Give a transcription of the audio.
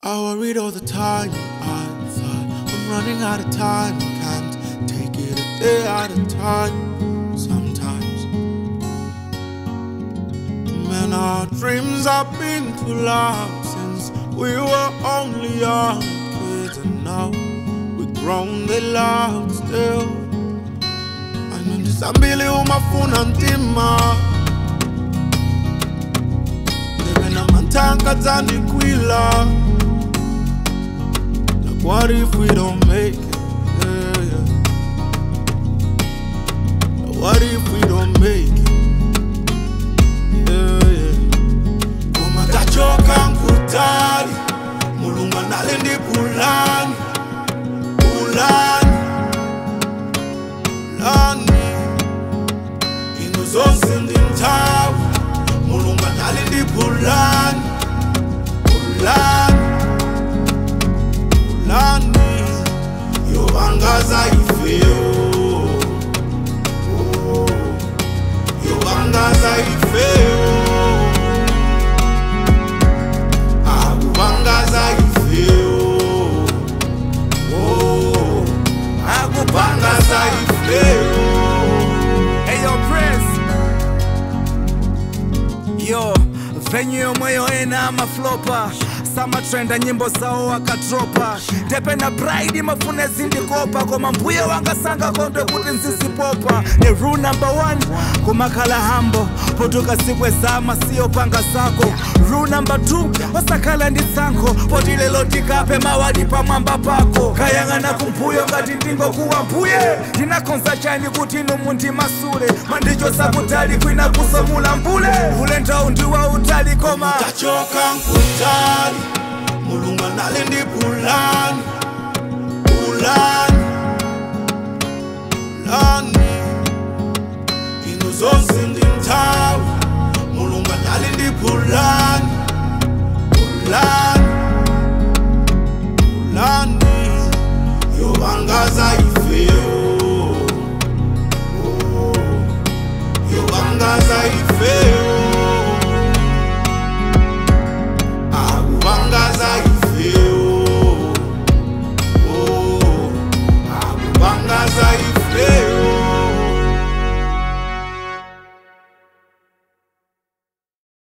I worried all the time. I thought I'm running out of time. Can't take it a day at a time. Sometimes, man, our dreams have been too loud since we were only young kids, and now we're grown, they loud still. I know this ambili umafuna ntima. Living mantanka tani kwila. What if we don't make it? Yeah, yeah. What if we don't make it? Yeah, yeah. Kuma tachoka nkutali, mulunga nalendi pulani, pulani, pulani. Ino zonse ndintawi, mulunga nalendi pulani, pulani. Yobangaza ifeo, yobangaza ifeo, akubangaza ifeo, akubangaza ifeo. Hey yo, Prince. Yo, venue yomoyo ena maflopa. Sama trenda nyimbo zao wakatropa. Tepe na pride mafune zindikopa. Koma mbuye wangasanga kondo kuti nzisipopa. Ni rule number 1 kumakala hambo. Potuka sikwe zama siyo panga sako. Rule number 2 wasakala ndisanko. Potile lotikape mawadi pa mwamba pako. Kayanga na kumpuyo ngati ndingo kuwa mpuye. Tina konza chani kuti numundi masule. Mandicho sabutali kwina kusomula mbule. Ulenda unduwa utali koma tachoka nkutali, mulunga nalendi pulani, pulani, pulani. Ino zonse ndintawi, mulunga nalendi pulani, pulani.